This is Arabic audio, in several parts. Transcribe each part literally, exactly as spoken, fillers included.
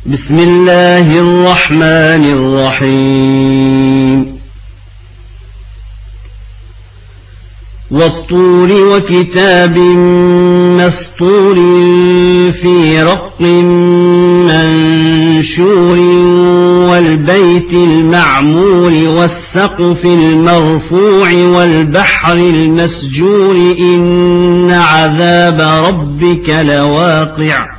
بسم الله الرحمن الرحيم والطور وكتاب مسطور في رق منشور والبيت المعمور والسقف المرفوع والبحر المسجور إن عذاب ربك لواقع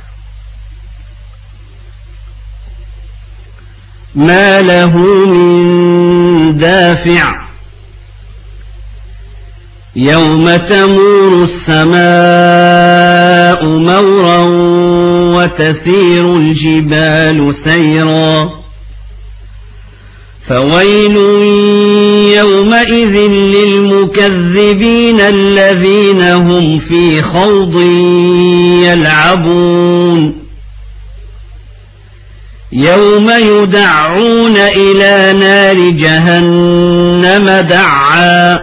ما له من دافع يوم تمور السماء مورا وتسير الجبال سيرا فويل يومئذ للمكذبين الذين هم في خوض يلعبون يوم يدعون إلى نار جهنم دعا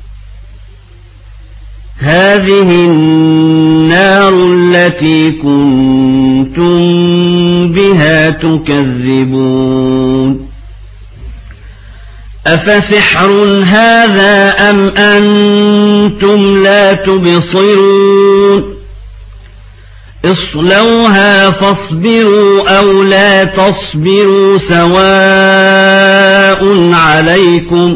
هذه النار التي كنتم بها تكذبون أفسحر هذا أم أنتم لا تبصرون اصلوها فاصبروا أو لا تصبروا سواء عليكم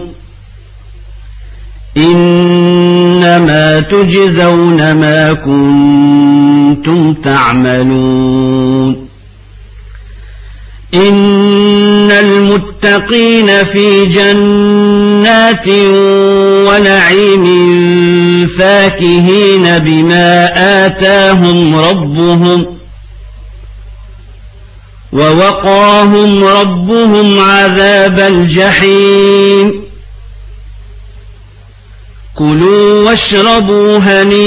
إنما تجزون ما كنتم تعملون إن المتقين في جنات ونعيم فاكهين بما آتاهم ربهم ووقاهم ربهم عذاب الجحيم كلوا واشربوا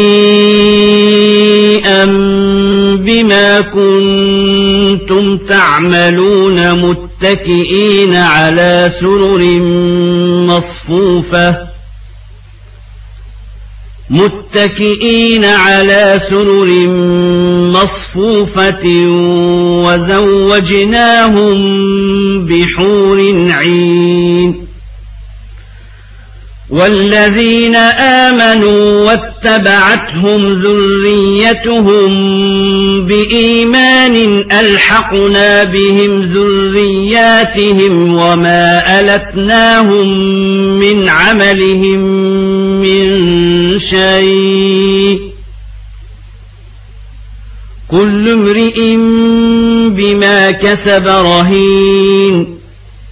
هنيئا بما كنتم تعملون متكئين على سرر مصفوفة متكئين على سرر مصفوفة وزوجناهم بحور عين والذين آمنوا واتبعتهم ذريتهم بإيمان ألحقنا بهم ذرياتهم وما ألتناهم من عملهم من شيء كل امرئ بما كسب رهين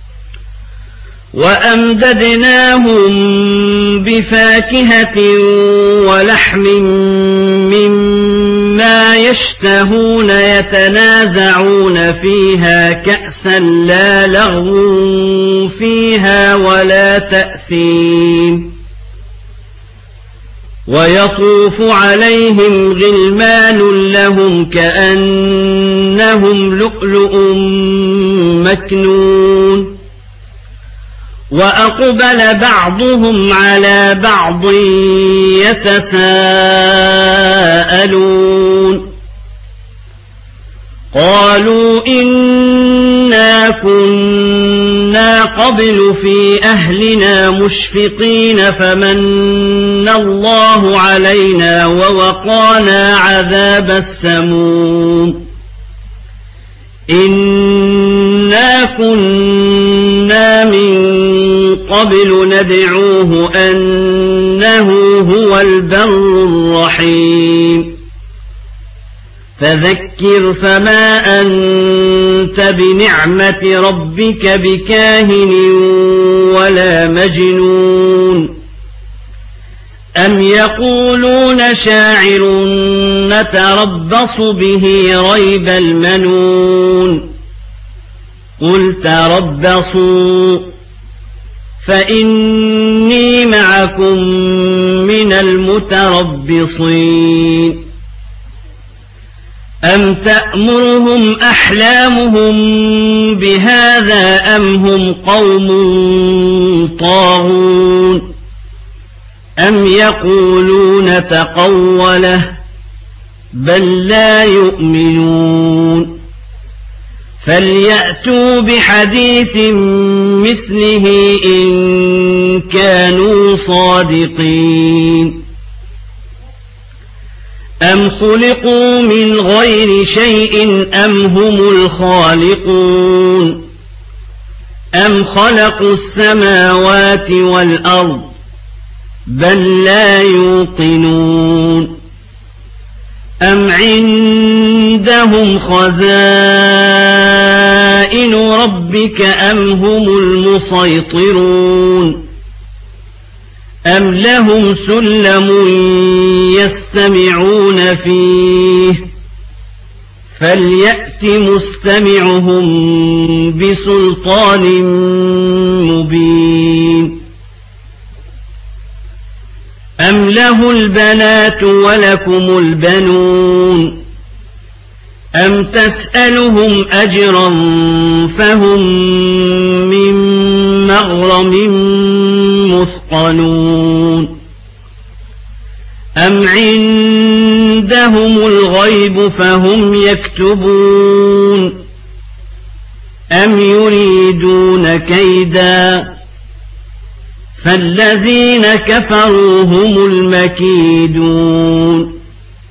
وأمددناهم بفاكهة ولحم مما يشتهون يتنازعون فيها كأسا لا لغو فيها ولا تأثيم ويطوف عليهم غلمان لهم كأنهم لؤلؤ مكنون وأقبل بعضهم على بعض يتساءلون قالوا إنا كنا قبل في أهلنا مشفقين فمن الله علينا ووقانا عذاب السموم إنا كنا من قبل ندعوه أنه هو البر الرحيم فذكر فما أنت بنعمة ربك بكاهن ولا مجنون أم يقولون شاعر نتربص به ريب المنون قل تربصوا فإني معكم من المتربصين أم تأمرهم أحلامهم بهذا أم هم قوم طاغون أم يقولون تقوله بل لا يؤمنون فليأتوا بحديث مثله إن كانوا صادقين أم خلقوا من غير شيء أم هم الخالقون أم خلقوا السماوات والأرض بل لا يوقنون أم عندهم خزائن ربك أم هم المسيطرون أم لهم سلم يستمعون فيه فليأت مستمعهم بسلطان مبين أم له البنات ولكم البنون أم تسألهم أجرا فهم من مغرم مثقلون أم عندهم الغيب فهم يكتبون أم يريدون كيدا فالذين كفروا هم المكيدون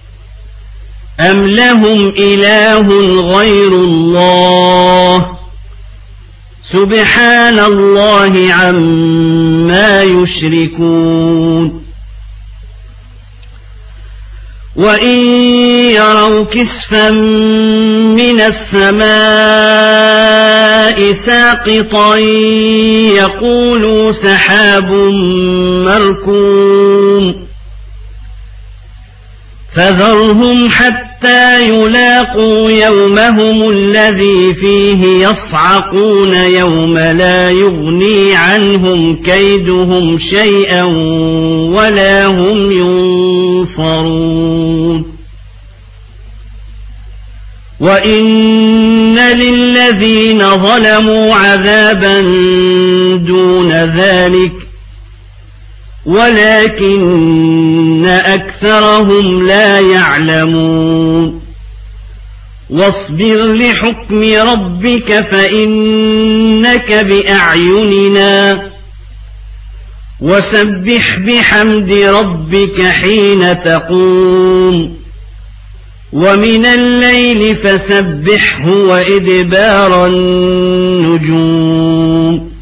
أم لهم إله غير الله سبحان الله عما يشركون وإن يروا كسفا من السماء ساقطا يقولوا سحاب مركوم فذرهم حتى يلاقوا يومهم الذي فيه يصعقون يوم لا يغني عنهم كيدهم شيئا ولا هم ينصرون وإن للذين ظلموا عذابا دون ذلك ولكن أكثرهم لا يعلمون واصبر لحكم ربك فإنك بأعيننا وسبح بحمد ربك حين تقوم ومن الليل فسبحه وإدبار النجوم